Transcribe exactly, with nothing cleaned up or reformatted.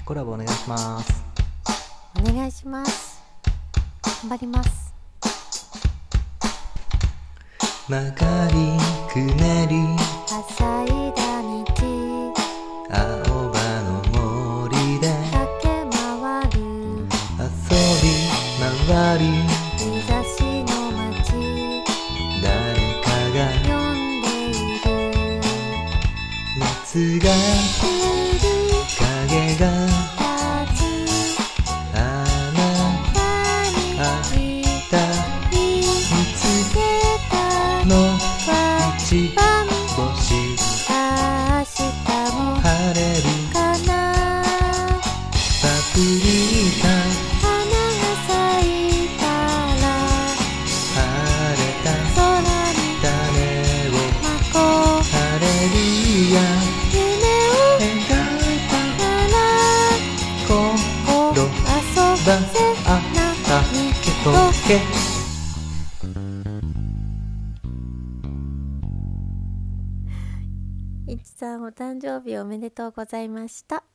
コラボお願いします。 お願いします。頑張ります。 曲がりくねりはしゃいだ道、 青葉の森で駆け回る遊び回り日差しの街、 誰かが呼んでいる。 熱が影が立つあな何にた見つけたの一一番星明日も晴れるかな。 パプリカ花が咲いたら晴れた空に種をまこう。 ハレルヤ夢を描いたから心こう遊ばばせあなにけとけいちさんお誕生日おめでとうございました。